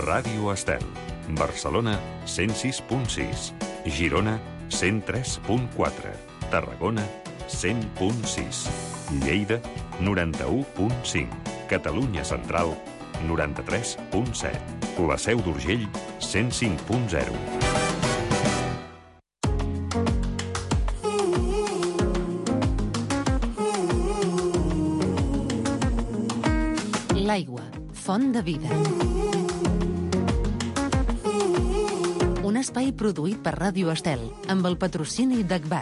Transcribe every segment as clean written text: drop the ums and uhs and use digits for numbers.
Ràdio Estel. Barcelona, 106.6. Girona, 103.4. Tarragona, 100.6. Lleida, 91.5. Catalunya Central, 93.7. La Seu d'Urgell, 105.0. L'aigua, font de vida. Un espai produït per Ràdio Estel, amb el patrocini d'Agbar.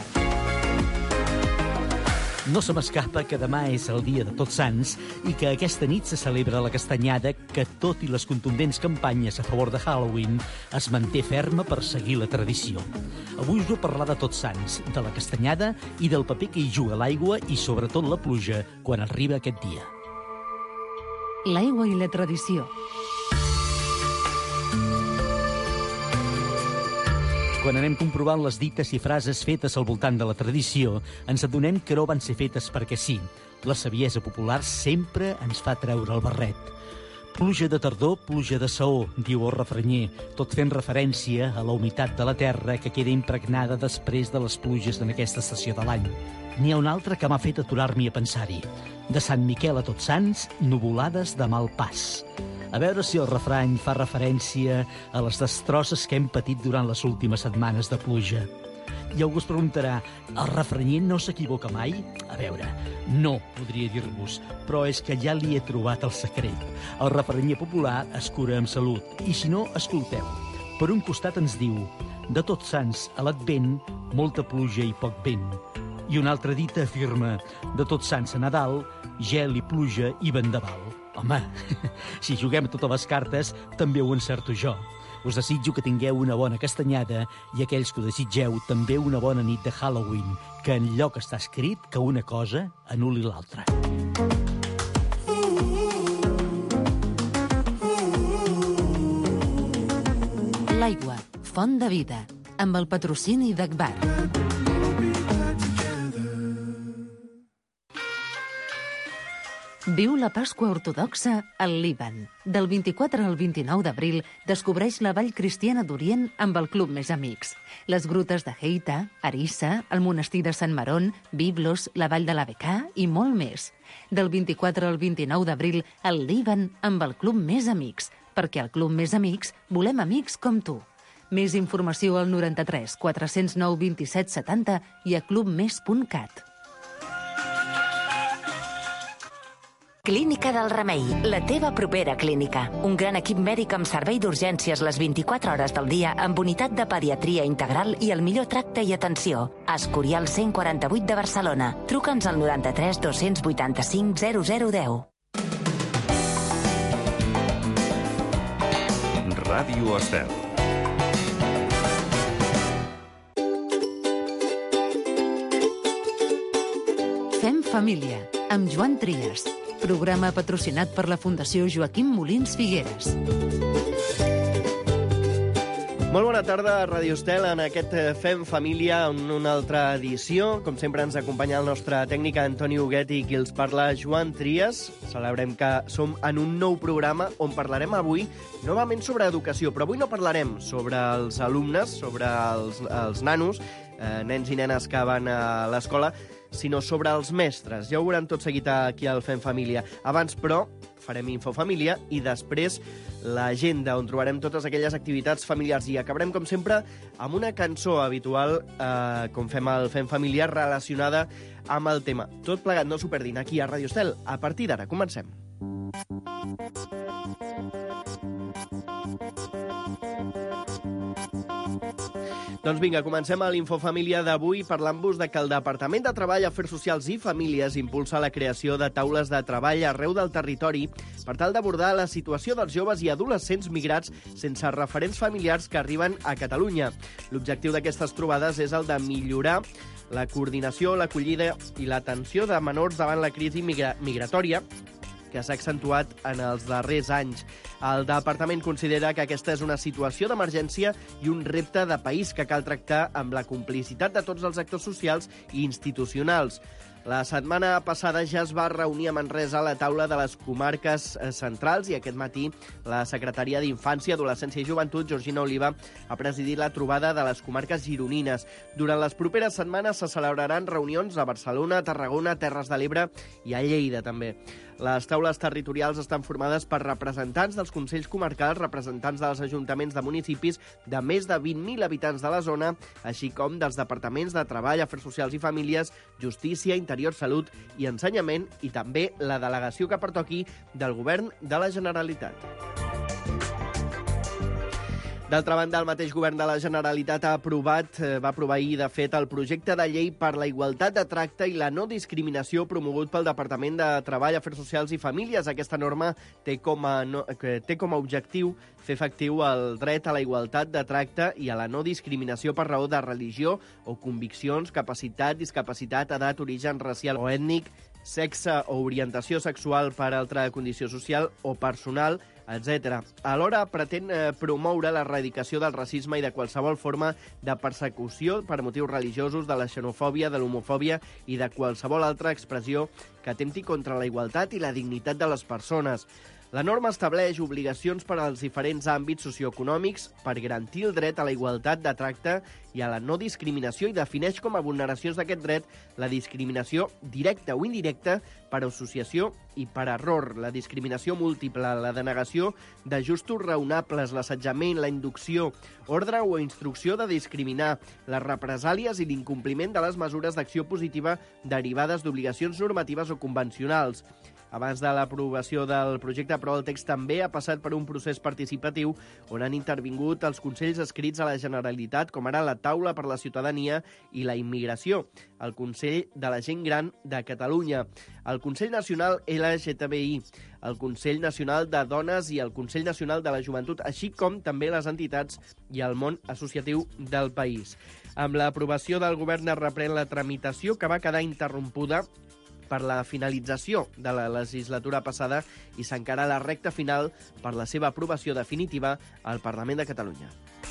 No se m'escapa que demà és el dia de Tots Sants i que aquesta nit se celebra la castanyada que, tot i les contundents campanyes a favor de Halloween, es manté ferma per seguir la tradició. Avui us vull parlar de Tots Sants, de la castanyada i del paper que hi juga l'aigua i sobretot la pluja quan arriba aquest dia. L'aigua i la tradició. Quan anem comprovant les dites i frases fetes al voltant de la tradició, ens adonem que no van ser fetes perquè sí. La saviesa popular sempre ens fa treure el barret. Pluja de tardor, pluja de saó, diu el refranyer, tot fent referència a la humitat de la terra que queda impregnada després de les pluges en aquesta estació de l'any. N'hi ha una altra que m'ha fet aturar-m'hi a pensar-hi. De Sant Miquel a Tots Sants, nuvolades de mal pas. A veure si el refrany fa referència a les destrosses que hem patit durant les últimes setmanes de pluja. I algú es preguntarà, el refranyer no s'equivoca mai? A veure, no, podria dir-vos, però és que ja li he trobat el secret. El refranyer popular es cura amb salut, i si no, escolteu. Per un costat ens diu, de Tots Sants a l'Advent, molta pluja i poc vent. I una altra dita afirma, de Tots Sants a Nadal, gel i pluja i vendaval. Home, si juguem a totes les cartes, també ho encerto jo. Us desitjo que tingueu una bona castanyada i aquells que ho desitgeu també una bona nit de Halloween, que enlloc està escrit que una cosa anul·li l'altra. L'aigua, font de vida, amb el patrocini d'Agbar. Viu la Pasqua Ortodoxa al Líban. Del 24 al 29 d'abril descobreix la Vall Cristiana d'Orient amb el Club Més Amics. Les grutes de Heita, Arissa, el monestir de Sant Marón, Biblos, la Vall de la Becà i molt més. Del 24 al 29 d'abril al Líban amb el Club Més Amics, perquè al Club Més Amics volem amics com tu. Més informació al 93 409 27 70 i a clubmes.cat. Clínica del Remei, la teva propera clínica. Un gran equip mèdic amb servei d'urgències les 24 hores del dia amb unitat de pediatria integral i el millor tracte i atenció. Escorial 148 de Barcelona. Truca'ns al 93 285 0010. Ràdio Estel. Fem família, amb Joan Trias. Programa patrocinat per la Fundació Joaquim Molins Figueres. Molt bona tarda a Ràdio Estel, en aquest Fem Família, en una altra edició. Com sempre ens acompanya el nostre tècnic Antoni Huguet i qui els parla Joan Trias. Celebrem que som en un nou programa on parlarem avui novament sobre educació, però avui no parlarem sobre els alumnes, sobre els nanos, nens i nenes que van a l'escola, sinó sobre els mestres. Ja ho veurem tot seguit aquí al Fem Família. Abans, però, farem Infofamília i després l'agenda, on trobarem totes aquelles activitats familiars. I acabarem, com sempre, amb una cançó habitual, com fem al Fem Família, relacionada amb el tema. Tot plegat, no s'ho perdin, aquí a Ràdio Estel. A partir d'ara, comencem. Doncs vinga, comencem a l'Infofamília d'avui parlant-vos de que el Departament de Treball, Afers Socials i Famílies impulsa la creació de taules de treball arreu del territori per tal d'abordar la situació dels joves i adolescents migrats sense referents familiars que arriben a Catalunya. L'objectiu d'aquestes trobades és el de millorar la coordinació, l'acollida i l'atenció de menors davant la crisi migratòria que s'ha accentuat en els darrers anys. El departament considera que aquesta és una situació d'emergència i un repte de país que cal tractar amb la complicitat de tots els actors socials i institucionals. La setmana passada ja es va reunir a Manresa la taula de les comarques centrals i aquest matí la secretària d'Infància, Adolescència i Joventut, Georgina Oliva, ha presidit la trobada de les comarques gironines. Durant les properes setmanes se celebraran reunions a Barcelona, Tarragona, Terres de l'Ebre i a Lleida també. Les taules territorials estan formades per representants dels consells comarcals, representants dels ajuntaments de municipis de més de 20.000 habitants de la zona, així com dels departaments de Treball, Afers Socials i Famílies, Justícia, Interior, Salut i Ensenyament, i també la delegació que pertoqui del Govern de la Generalitat. D'altra banda, el mateix govern de la Generalitat va aprovar ahir, de fet, el projecte de llei per la igualtat de tracte i la no discriminació promogut pel Departament de Treball, Afers Socials i Famílies. Aquesta norma té com a objectiu fer efectiu el dret a la igualtat de tracte i a la no discriminació per raó de religió o conviccions, capacitat, discapacitat, edat, origen racial o ètnic, sexe o orientació sexual per altra condició social o personal, etc. Alhora pretén promoure l'erradicació del racisme i de qualsevol forma de persecució per motius religiosos, de la xenofòbia, de l'homofòbia i de qualsevol altra expressió que atempti contra la igualtat i la dignitat de les persones. La norma estableix obligacions per als diferents àmbits socioeconòmics per garantir el dret a la igualtat de tracte i a la no discriminació i defineix com a vulneracions d'aquest dret la discriminació directa o indirecta per associació i per error, la discriminació múltiple, la denegació d'ajustos raonables, l'assetjament, la inducció, ordre o instrucció de discriminar, les represàlies i l'incompliment de les mesures d'acció positiva derivades d'obligacions normatives o convencionals. Abans de l'aprovació del projecte, però, el text també ha passat per un procés participatiu on han intervingut els consells escrits a la Generalitat, com ara la Taula per la Ciutadania i la Immigració, el Consell de la Gent Gran de Catalunya, el Consell Nacional LGTBI, el Consell Nacional de Dones i el Consell Nacional de la Joventut, així com també les entitats i el món associatiu del país. Amb l'aprovació del govern es reprèn la tramitació que va quedar interrompuda per la finalització de la legislatura passada i s'encara la recta final per la seva aprovació definitiva al Parlament de Catalunya.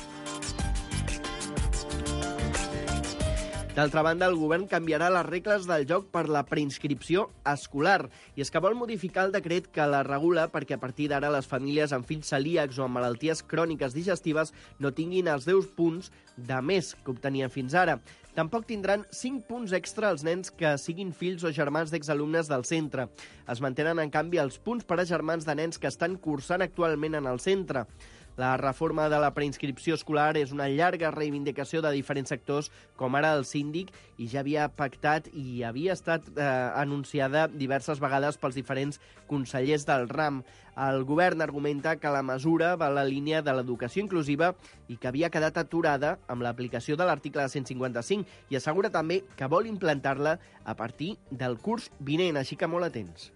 D'altra banda, el govern canviarà les regles del joc per la preinscripció escolar. I és que vol modificar el decret que la regula perquè a partir d'ara les famílies amb fills celíacs o amb malalties cròniques digestives no tinguin els 10 punts de més que obtenien fins ara. Tampoc tindran 5 punts extra els nens que siguin fills o germans d'exalumnes del centre. Es mantenen, en canvi, els punts per a germans de nens que estan cursant actualment en el centre. La reforma de la preinscripció escolar és una llarga reivindicació de diferents sectors, com ara el síndic, i ja havia pactat i havia estat anunciada diverses vegades pels diferents consellers del RAM. El govern argumenta que la mesura va a la línia de l'educació inclusiva i que havia quedat aturada amb l'aplicació de l'article 155 i assegura també que vol implantar-la a partir del curs vinent, així que molt atents.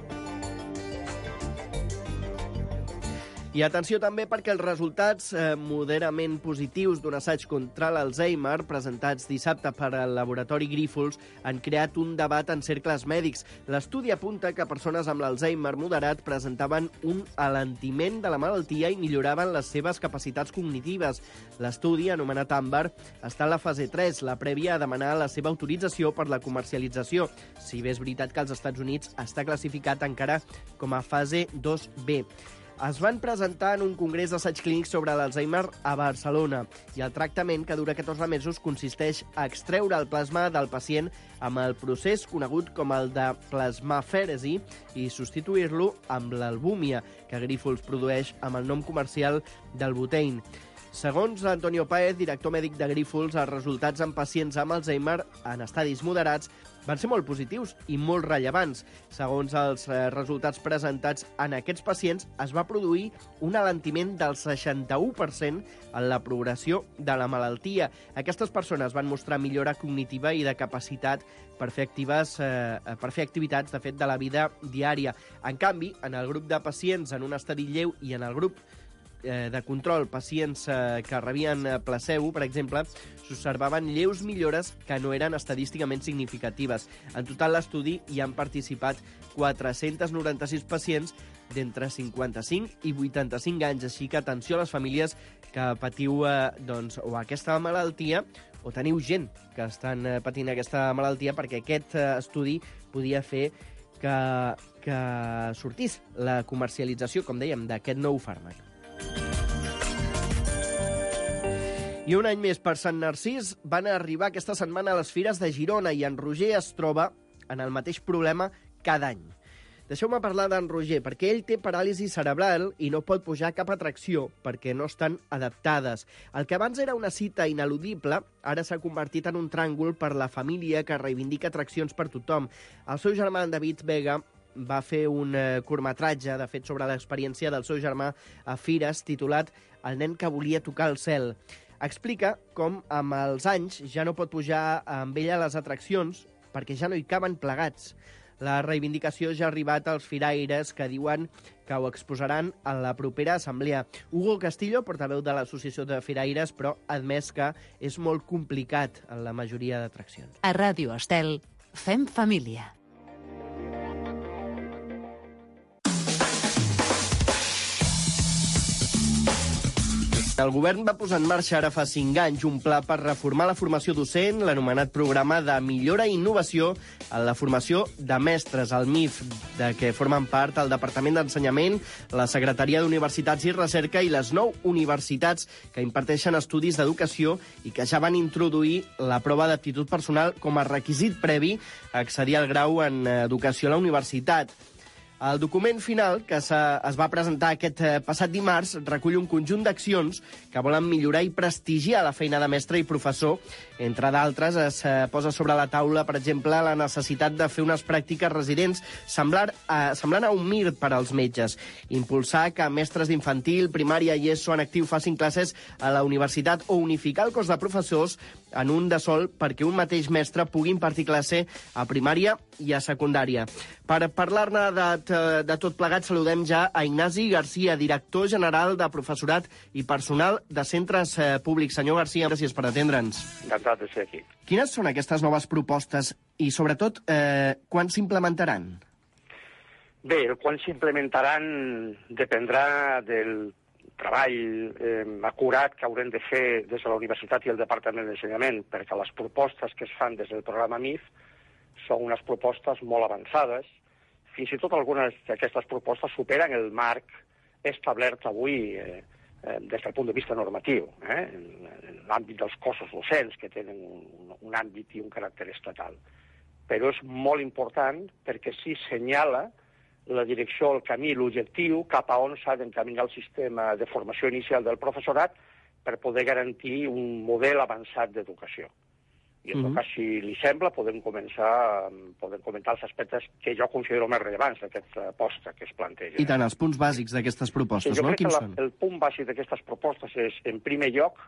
I atenció també perquè els resultats moderament positius d'un assaig contra l'Alzheimer presentats dissabte per al laboratori Grífols han creat un debat en cercles mèdics. L'estudi apunta que persones amb l'Alzheimer moderat presentaven un alentiment de la malaltia i milloraven les seves capacitats cognitives. L'estudi, anomenat AMBER, està en la fase 3, la prèvia a demanar la seva autorització per la comercialització. Si bé és veritat que als Estats Units està classificat encara com a fase 2B. Es van presentar en un congrés d'assaig clínic sobre l'Alzheimer a Barcelona i el tractament, que dura 14 mesos, consisteix a extreure el plasma del pacient amb el procés conegut com el de plasmafèresi i substituir-lo amb l'albúmia, que Grífols produeix amb el nom comercial del Butein. Segons Antonio Páez, director mèdic de Grífols, els resultats en pacients amb Alzheimer en estadis moderats van ser molt positius i molt rellevants. Segons els resultats presentats en aquests pacients, es va produir un alentiment del 61% en la progressió de la malaltia. Aquestes persones van mostrar millora cognitiva i de capacitat per fer activitats, de fet, de la vida diària. En canvi, en el grup de pacients en un estadi lleu i en el grup de control, pacients que rebien placebo, per exemple, s'observaven lleus millores que no eren estadísticament significatives. En total, l'estudi hi han participat 496 pacients d'entre 55 i 85 anys, així que atenció a les famílies que patiu o aquesta malaltia o teniu gent que estan patint aquesta malaltia, perquè aquest estudi podia fer que sortís la comercialització, com dèiem, d'aquest nou fàrmac. I un any més per Sant Narcís van arribar aquesta setmana a les Fires de Girona i en Roger es troba en el mateix problema cada any. Deixeu-me parlar d'en Roger, perquè ell té paràlisi cerebral i no pot pujar a cap atracció perquè no estan adaptades. El que abans era una cita ineludible, ara s'ha convertit en un tràngol per la família que reivindica atraccions per tothom. El seu germà, en David Vega, va fer un curtmetratge, de fet, sobre l'experiència del seu germà a Fires, titulat El nen que volia tocar el cel. Explica com, amb els anys, ja no pot pujar amb ella a les atraccions perquè ja no hi caben plegats. La reivindicació ja ha arribat als firaires que diuen que ho exposaran en la propera assemblea. Hugo Castillo, portaveu de l'Associació de Firaires, però ha admès que és molt complicat en la majoria d'atraccions. A Ràdio Estel, fem família. El govern va posar en marxa ara fa 5 anys un pla per reformar la formació docent, l'anomenat programa de millora i innovació en la formació de mestres, el MIF, de què formen part el Departament d'Ensenyament, la Secretaria d'Universitats i Recerca i les 9 universitats que imparteixen estudis d'educació i que ja van introduir la prova d'aptitud personal com a requisit previ a accedir al grau en educació a la universitat. El document final, que es va presentar aquest passat dimarts, recull un conjunt d'accions que volen millorar i prestigiar la feina de mestre i professor. Entre d'altres, es posa sobre la taula, per exemple, la necessitat de fer unes pràctiques residents semblant a un MIR per als metges. Impulsar que mestres d'infantil, primària i ESO en actiu facin classes a la universitat o unificar el cos de professors en un de sol perquè un mateix mestre pugui impartir classe a primària i a secundària. Per parlar-ne de tot plegat, saludem ja a Ignasi Garcia, director general de Professorat i Personal de Centres Públics. Senyor Garcia, gràcies per atendre'ns. Encantat de ser aquí. Quines són aquestes noves propostes i, sobretot, quan s'implementaran? Bé, quan s'implementaran dependrà del treball acurat que haurem de fer des de la Universitat i el Departament d'Ensenyament, perquè les propostes que es fan des del programa MIF són unes propostes molt avançades. Fins i tot algunes d'aquestes propostes superen el marc establert avui des del punt de vista normatiu, en l'àmbit dels cossos docents, que tenen un àmbit i un caràcter estatal. Però és molt important perquè sí senyala la direcció, el camí, l'objectiu cap a on s'ha d'encaminar el sistema de formació inicial del professorat per poder garantir un model avançat d'educació. I en tot cas, si li sembla, podem comentar els aspectes que jo considero més rellevants d'aquesta aposta que es planteja. I tant, els punts bàsics d'aquestes propostes, no? Quins són? El punt bàsic d'aquestes propostes és, en primer lloc,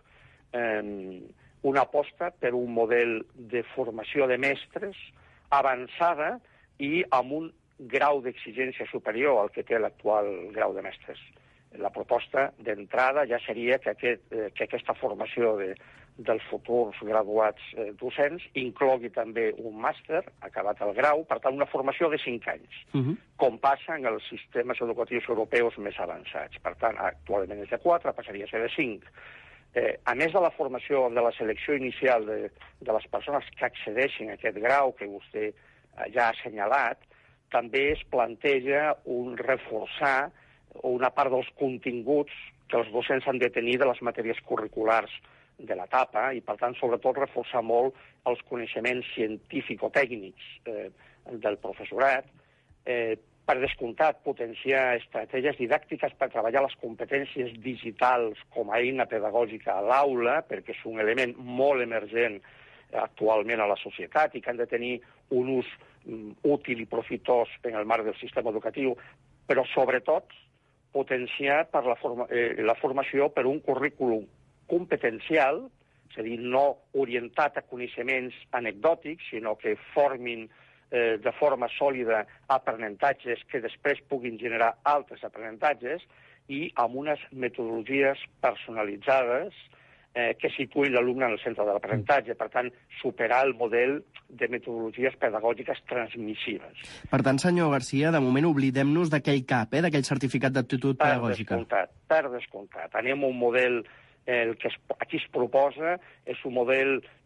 una aposta per un model de formació de mestres avançada i amb un grau d'exigència superior al que té l'actual grau de mestres. La proposta d'entrada ja seria que aquesta formació dels futurs graduats docents inclogui també un màster acabat el grau, per tant, una formació de 5 anys, com passa en els sistemes educatius europeus més avançats. Per tant, actualment és de 4, passaria a ser de 5. A més de la formació, de la selecció inicial de les persones que accedeixin a aquest grau que vostè ja ha assenyalat, també es planteja reforçar una part dels continguts que els docents han de tenir de les matèries curriculars de l'etapa i, per tant, sobretot, reforçar molt els coneixements científico-tècnics del professorat. Per descomptat, potenciar estratègies didàctiques per treballar les competències digitals com a eina pedagògica a l'aula, perquè és un element molt emergent actualment a la societat i que han de tenir un ús útil i profitós en el marc del sistema educatiu, però sobretot potenciar per la formació per un currículum competencial, és a dir, no orientat a coneixements anecdòtics, sinó que formin de forma sòlida aprenentatges que després puguin generar altres aprenentatges i amb unes metodologies personalitzades que situïn l'alumne en el centre de l'aprenentatge. Per tant, superar el model de metodologies pedagògiques transmissives. Per tant, senyor Garcia, de moment oblidem-nos d'aquell CAP, d'aquell certificat d'aptitud pedagògica. Per descomptat. Anem a un model, el que aquí es proposa és un model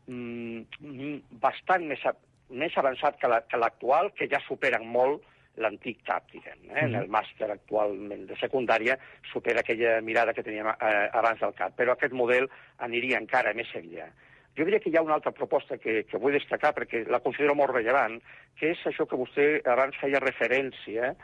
bastant més avançat que l'actual, que ja superen molt l'antic CAP, diguem. En el màster actualment de secundària supera aquella mirada que teníem abans del CAP, però aquest model aniria encara més enllà. Jo diria que hi ha una altra proposta que vull destacar perquè la considero molt rellevant, que és això que vostè abans feia referència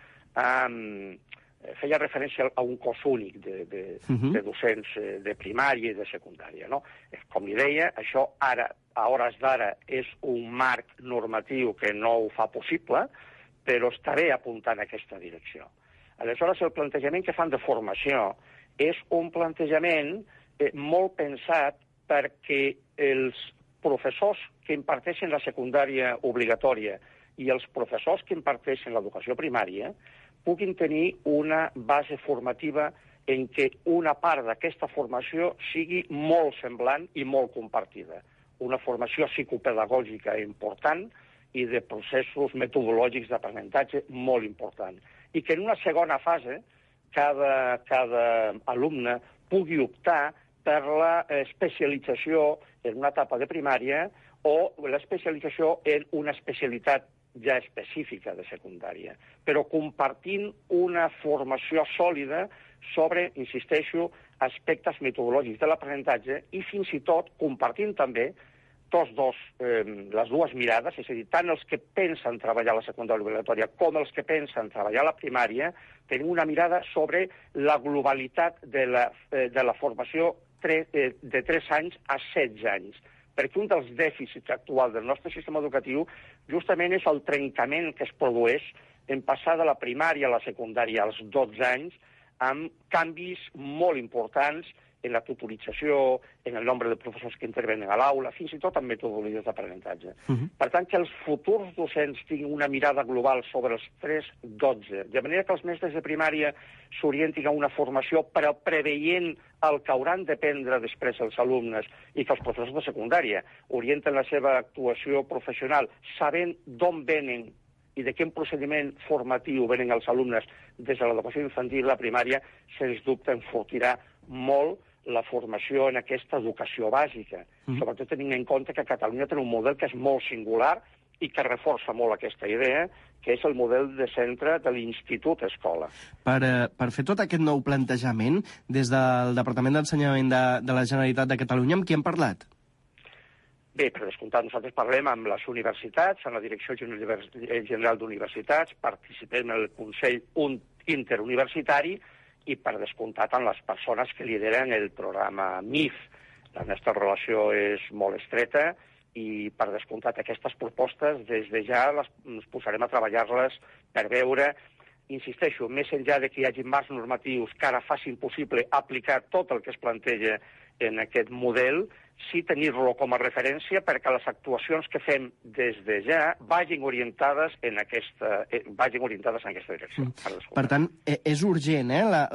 a un cos únic de docents de primària i de secundària. No? Com li deia, això ara, a hores d'ara, és un marc normatiu que no ho fa possible, però està bé apuntant en aquesta direcció. Aleshores, el plantejament que fan de formació és un plantejament molt pensat perquè els professors que imparteixen la secundària obligatòria i els professors que imparteixen l'educació primària puguin tenir una base formativa en què una part d'aquesta formació sigui molt semblant i molt compartida. Una formació psicopedagògica important i de processos metodològics d'aprenentatge molt important. I que en una segona fase cada alumne pugui optar per l'especialització en una etapa de primària o l'especialització en una especialitat ja específica de secundària, però compartint una formació sòlida sobre, insisteixo, aspectes metodològics de l'aprenentatge i fins i tot compartint també les dues mirades, és a dir, tant els que pensen treballar a la secundària obligatòria com els que pensen treballar a la primària, tenen una mirada sobre la globalitat de la formació de 3 anys a 16 anys. Perquè un dels dèficits actuals del nostre sistema educatiu justament és el trencament que es produeix en passar de la primària a la secundària als 12 anys amb canvis molt importants en la tutorització, en el nombre de professors que intervenen a l'aula, fins i tot en metodologies d'aprenentatge. Per tant, que els futurs docents tinguin una mirada global sobre els 3-12, de manera que els mestres de primària s'orientin a una formació però preveient el que hauran d'aprendre després els alumnes i que els professors de secundària orienten la seva actuació professional sabent d'on venen i de quin procediment formatiu venen els alumnes des de l'educació infantil a la primària, sens dubte enfortirà molt la formació en aquesta educació bàsica, sobretot tenint en compte que Catalunya té un model que és molt singular i que reforça molt aquesta idea, que és el model de centre de l'institut-escola. Per fer tot aquest nou plantejament, des del Departament d'Ensenyament de la Generalitat de Catalunya, amb qui hem parlat? Bé, per descomptat, nosaltres parlem amb les universitats, amb la Direcció General d'Universitats, participem en el Consell Interuniversitari i, per descomptat, amb les persones que lideren el programa MIF. La nostra relació és molt estreta i, per descomptat, aquestes propostes, des de ja ens posarem a treballar-les per veure, insisteixo, més enllà de que hi hagi marcs normatius que ara facin possible aplicar tot el que es planteja en aquest model, sí tenir-lo com a referència perquè les actuacions que fem des de ja vagin orientades en aquesta direcció. Per tant, és urgent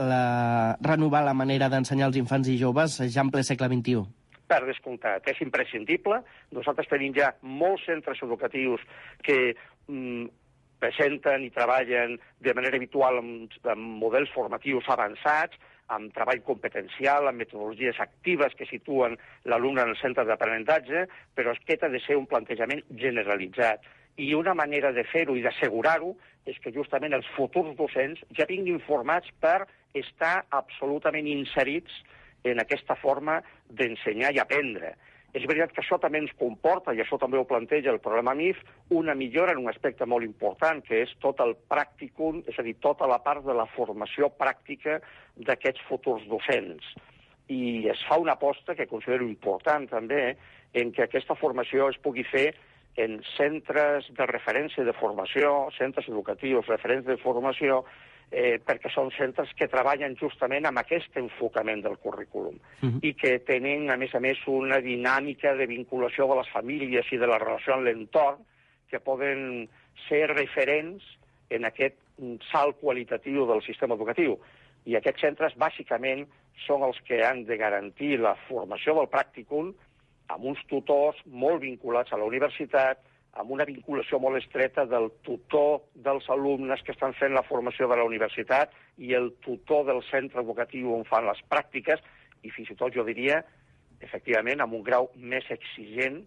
renovar la manera d'ensenyar als infants i joves ja en ple segle XXI. Per descomptat, és imprescindible. Nosaltres tenim ja molts centres educatius que presenten i treballen de manera habitual amb models formatius avançats, amb treball competencial, amb metodologies actives que situen l'alumne en el centre d'aprenentatge, però aquest ha de ser un plantejament generalitzat. I una manera de fer-ho i d'assegurar-ho és que justament els futurs docents ja vinguin formats per estar absolutament inserits en aquesta forma d'ensenyar i aprendre. És veritat que això també ens comporta, i això també ho planteja el programa MIF, una millora en un aspecte molt important, que és tot el pràcticum, és a dir, tota la part de la formació pràctica d'aquests futurs docents. I es fa una aposta que considero important també en que aquesta formació es pugui fer en centres de referència de formació, centres educatius referents de formació, perquè són centres que treballen justament amb aquest enfocament del currículum i que tenen, a més, una dinàmica de vinculació de les famílies i de la relació amb l'entorn que poden ser referents en aquest salt qualitatiu del sistema educatiu. I aquests centres, bàsicament, són els que han de garantir la formació del pràcticum amb uns tutors molt vinculats a la universitat, amb una vinculació molt estreta del tutor dels alumnes que estan fent la formació de la universitat i el tutor del centre educatiu on fan les pràctiques, i fins i tot jo diria, efectivament, amb un grau més exigent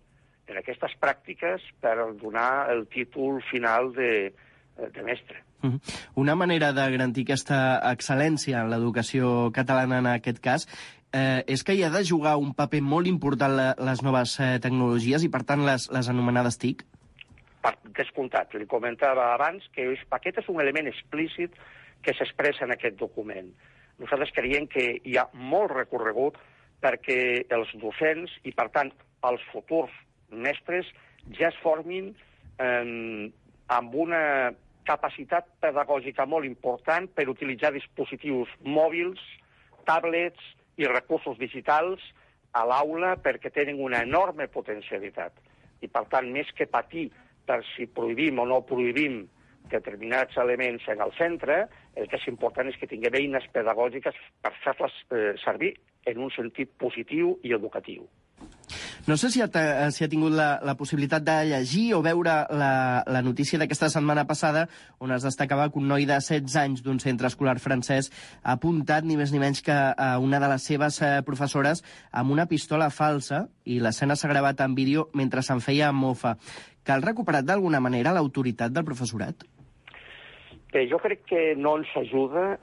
en aquestes pràctiques per donar el títol final de mestre. Una manera de garantir aquesta excel·lència en l'educació catalana en aquest cas és que hi ha de jugar un paper molt important les noves tecnologies i, per tant, les anomenades TIC? Per descomptat. Li comentava abans que aquest és un element explícit que s'expressa en aquest document. Nosaltres creiem que hi ha molt recorregut perquè els docents i, per tant, els futurs mestres ja es formin amb una capacitat pedagògica molt important per utilitzar dispositius mòbils, tablets i recursos digitals a l'aula perquè tenen una enorme potencialitat. I, per tant, més que patir per si prohibim o no prohibim determinats elements en el centre, el que és important és que tinguem eines pedagògiques per fer-les servir en un sentit positiu i educatiu. No sé si ha tingut la possibilitat de llegir o veure la notícia d'aquesta setmana passada on es destacava que un noi de 16 anys d'un centre escolar francès ha apuntat ni més ni menys que a una de les seves professores amb una pistola falsa i l'escena s'ha gravat en vídeo mentre se'n feia mofa. Cal recuperar d'alguna manera l'autoritat del professorat? Bé, jo crec que no ens ajuda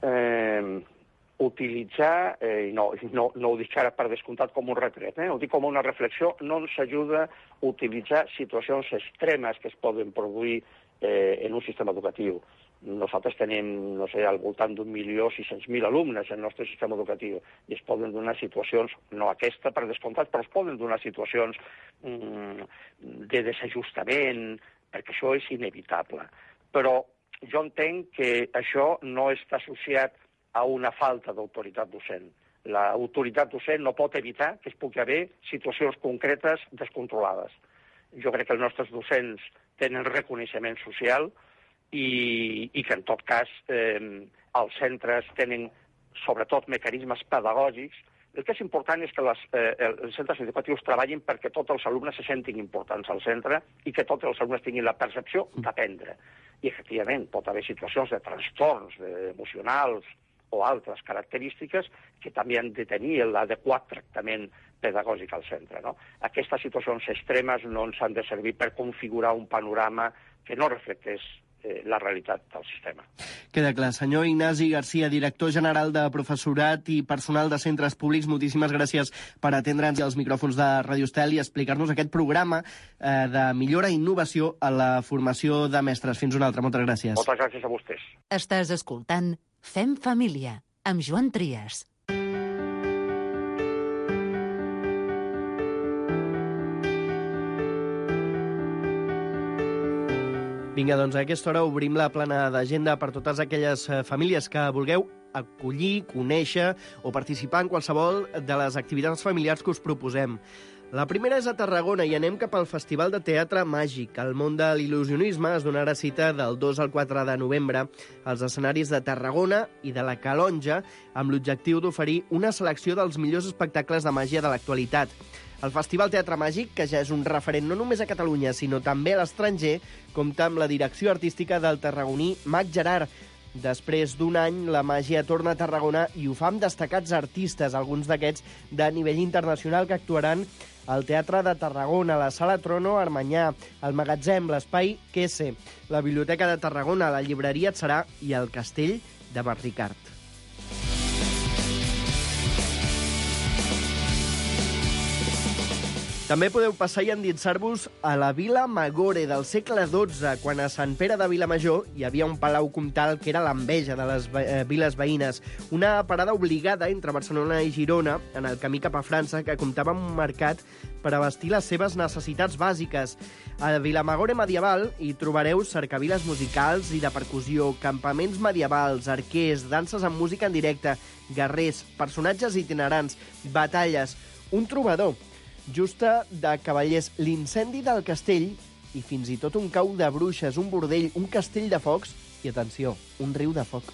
utilitzar, no ho dic ara per descomptat com un retret, ho dic com una reflexió, no ens ajuda utilitzar situacions extremes que es poden produir en un sistema educatiu. Nosaltres tenim, no sé, al voltant d'1.600.000 alumnes en el nostre sistema educatiu i es poden donar situacions, no aquesta per descomptat, però es poden donar situacions de desajustament, perquè això és inevitable. Però jo entenc que això no està associat a una falta d'autoritat docent. L'autoritat docent no pot evitar que es pugui haver situacions concretes descontrolades. Jo crec que els nostres docents tenen reconeixement social i que, en tot cas, els centres tenen, sobretot, mecanismes pedagògics. El que és important és que els centres educatius treballin perquè tots els alumnes se sentin importants al centre i que tots els alumnes tinguin la percepció d'aprendre. I, efectivament, pot haver situacions de trastorns emocionals o altres característiques que també han de tenir l'adequat tractament pedagògic al centre. Aquestes situacions extremes no ens han de servir per configurar un panorama que no reflecteix la realitat del sistema. Queda clar. Senyor Ignasi Garcia, director general de Professorat i Personal de Centres Públics, moltíssimes gràcies per atendre'ns als micròfons de Radio Estel i explicar-nos aquest programa de millora i innovació a la formació de mestres. Fins una altra. Moltes gràcies. Moltes gràcies a vostès. Estàs escoltant Fem Família, amb Joan Trias. Vinga, doncs a aquesta hora obrim la plana d'agenda per totes aquelles famílies que vulgueu acollir, conèixer o participar en qualsevol de les activitats familiars que us proposem. La primera és a Tarragona i anem cap al Festival de Teatre Màgic. El món de l'il·lusionisme es donarà cita del 2 al 4 de novembre als escenaris de Tarragona i de la Calonja amb l'objectiu d'oferir una selecció dels millors espectacles de màgia de l'actualitat. El Festival Teatre Màgic, que ja és un referent no només a Catalunya, sinó també a l'estranger, compta amb la direcció artística del tarragoní Mac Gerard. Després d'un any, la màgia torna a Tarragona i ho fa amb destacats artistes, alguns d'aquests de nivell internacional que actuaran al Teatre de Tarragona, la Sala Trono Armanyà, el Magatzem, l'Espai Quese, la Biblioteca de Tarragona, la Llibreria Atzarà i el Castell de Barricart. També podeu passar i endinsar-vos a la Vila Magore del segle XII, quan a Sant Pere de Vilamajor hi havia un palau comtal que era l'enveja de les viles veïnes. Una parada obligada entre Barcelona i Girona, en el camí cap a França, que comptava amb un mercat per abastir les seves necessitats bàsiques. A Vilamagore medieval hi trobareu cercaviles musicals i de percussió, campaments medievals, arquers, danses amb música en directe, guerrers, personatges itinerants, batalles, un trobador, Justa de Cavallers, l'incendi del castell i fins i tot un cau de bruixes, un bordell, un castell de focs i, atenció, un riu de foc.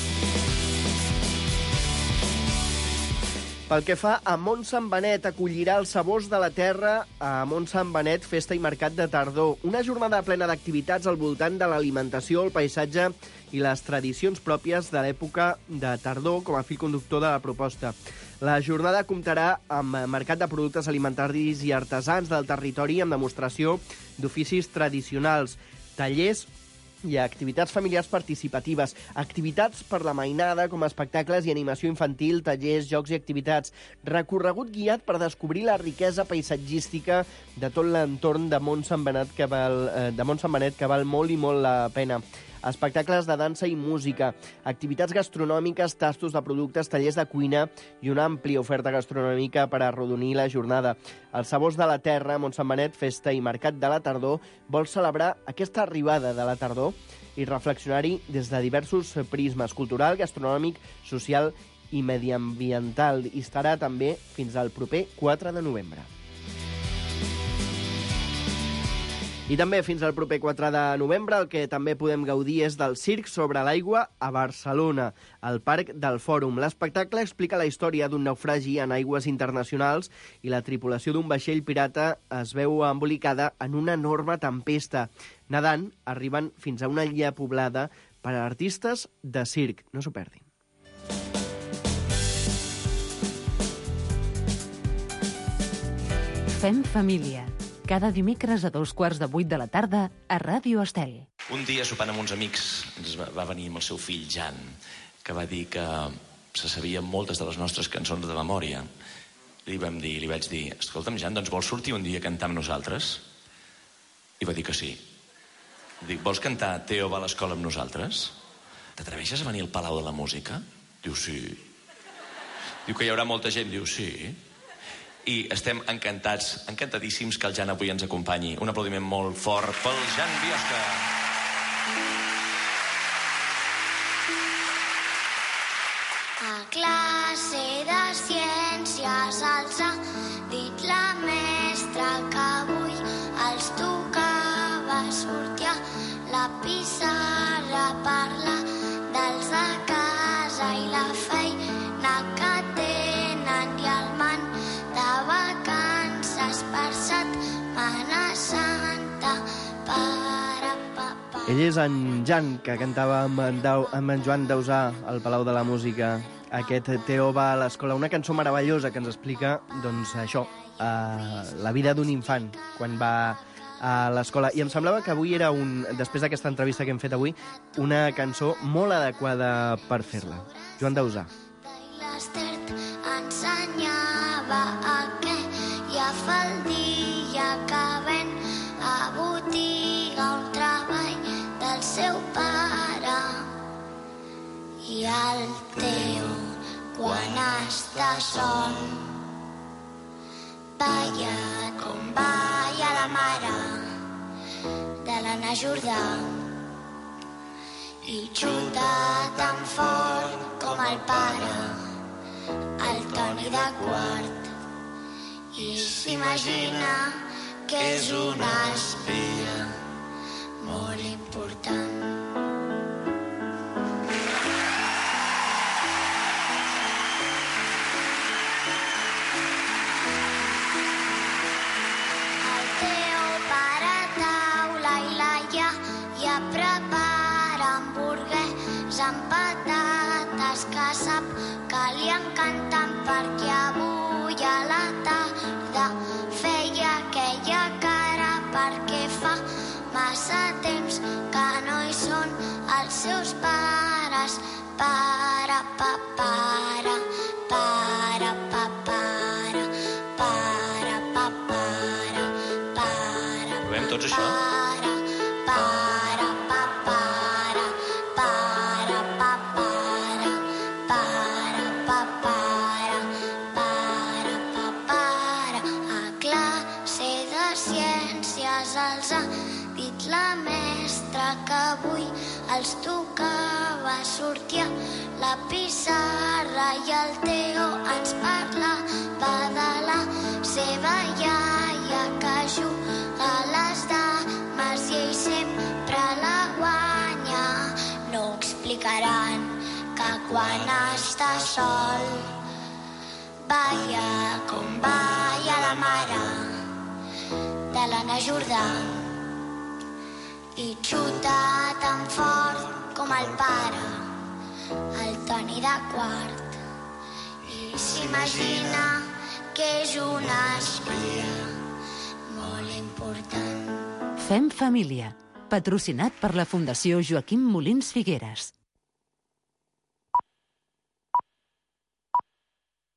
Pel que fa a Montsant Benet, acollirà els sabors de la terra a Montsant Benet, festa i mercat de tardor. Una jornada plena d'activitats al voltant de l'alimentació, el paisatge i les tradicions pròpies de l'època de tardor com a fil conductor de la proposta. La jornada comptarà amb mercat de productes alimentaris i artesans del territori amb demostració d'oficis tradicionals, tallers i activitats familiars participatives, activitats per la mainada com espectacles i animació infantil, tallers, jocs i activitats, recorregut guiat per descobrir la riquesa paisatgística de tot l'entorn de Mont Sant Benet que val molt i molt la pena. Espectacles de dansa i música, activitats gastronòmiques, tastos de productes, tallers de cuina i una àmplia oferta gastronòmica per arrodonir la jornada. Els Sabors de la Terra, Mont Sant Benet, Festa i Mercat de la Tardor vol celebrar aquesta arribada de la tardor i reflexionar-hi des de diversos prismes, cultural, gastronòmic, social i mediambiental. I estarà també fins al proper 4 de novembre. I també fins al proper 4 de novembre el que també podem gaudir és del Circ sobre l'aigua a Barcelona, al Parc del Fòrum. L'espectacle explica la història d'un naufragi en aigües internacionals i la tripulació d'un vaixell pirata es veu embolicada en una enorme tempesta. Nedant, arriben fins a una illa poblada per a artistes de circ. No s'ho perdin. Fem família. Cada dimecres a 7:15 de la tarda a Ràdio Estel. Un dia, sopant amb uns amics, ens va venir amb el seu fill, Jan, que va dir que se sabia moltes de les nostres cançons de memòria. Li vaig dir, escolta'm, Jan, doncs vols sortir un dia a cantar amb nosaltres? I va dir que sí. Dic, vols cantar Teo va a l'escola amb nosaltres? T'atreveixes a venir al Palau de la Música? Diu, sí. Diu que hi haurà molta gent? Diu, sí. I estem encantadíssims que el Jan avui ens acompanyi. Un aplaudiment molt fort pel Jan Biosca. A classe de ciències els ha dit la mestra que avui els tocava sortir a la pissarra a parlar dels de casa i la feina que tenen i el man de vacances per Setmana Santa para papà. Ell és en Jan, que cantava amb en Joan Dausà al Palau de la Música. Aquest Teo va a l'escola, una cançó meravellosa que ens explica, doncs, això, la vida d'un infant quan va a l'escola. I em semblava que avui era, després d'aquesta entrevista que hem fet avui, una cançó molt adequada per fer-la. Joan Dausà. L'Estert ensenyava que ja fa el dia que ven a botiga un treball del seu pare. I el Teo, quan està sol, balla com balla la mare de l'Anna Jordà i xuta tan fort com el pare, el Toni de quart, i s'imagina que és una espia molt important. El Teo para taula i la ja prepara hamburguers amb patates que sap que li encanten perquè avui a la tarda feia aquella cara perquè fa massa temps que no hi són els seus pares. Para, papara, para, papara, para, papara, para. Provem tots això? Para, papara, para, papara, para, papara, para, papara. A classe de ciències els ha dit la mestra que avui els tocava sortir a la pissarra i el Teo ens parlava de la seva iaia que juga a les dames i ell sempre la guanya. No explicaran que quan està sol balla com balla la mare de l'Anna Jordà i xuta tan fort com el pare, el Toni de quart, i s'imagina que és una espia molt important. Fem família, patrocinat per la Fundació Joaquim Molins Figueres.